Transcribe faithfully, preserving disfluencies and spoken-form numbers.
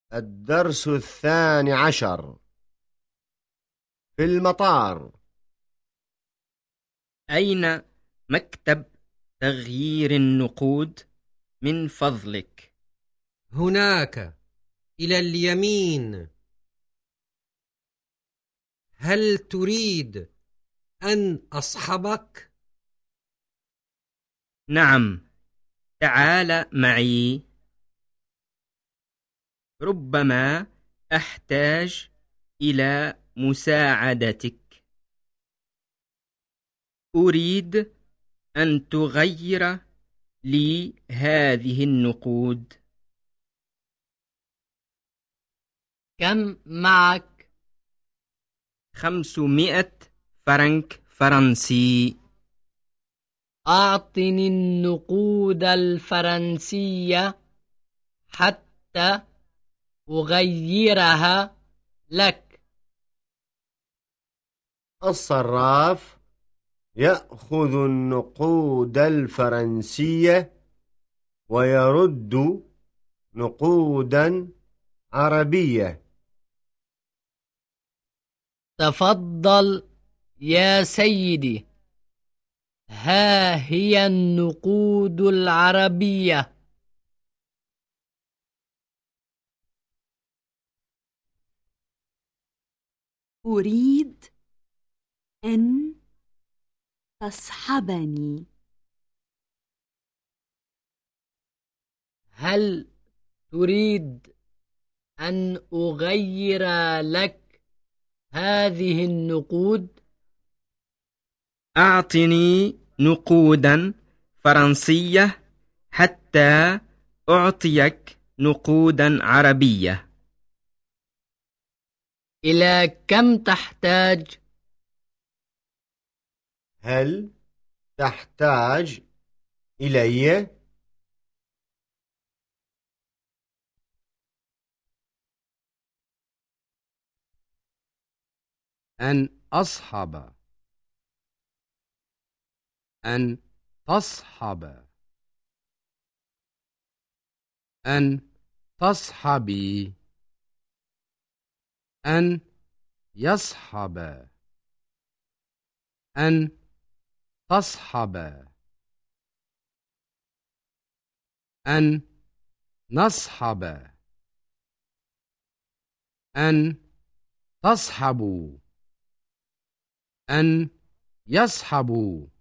الدرس الثاني عشر في المطار. أين مكتب تغيير النقود من فضلك؟ هناك إلى اليمين. هل تريد أن أصحبك؟ نعم، تعال معي. ربما أحتاج إلى مساعدتك. أريد أن تغير لي هذه النقود. كم معك؟ خمسمائة فرنك فرنسي. أعطني النقود الفرنسية حتى أغيرها لك. الصراف يأخذ النقود الفرنسية ويرد نقودا عربية. تفضل يا سيدي، ها هي النقود العربية. أريد أن تصحبني. هل تريد أن أغير لك هذه النقود؟ أعطني نقودا فرنسية حتى أعطيك نقودا عربية. إلى كم تحتاج؟ هل تحتاج إلي؟ أن أصحب. أن تصحب. أن تصحبي. أن يصحب. أن تصحب. أن نصحب. أن تصحبوا. أن يصحبوا.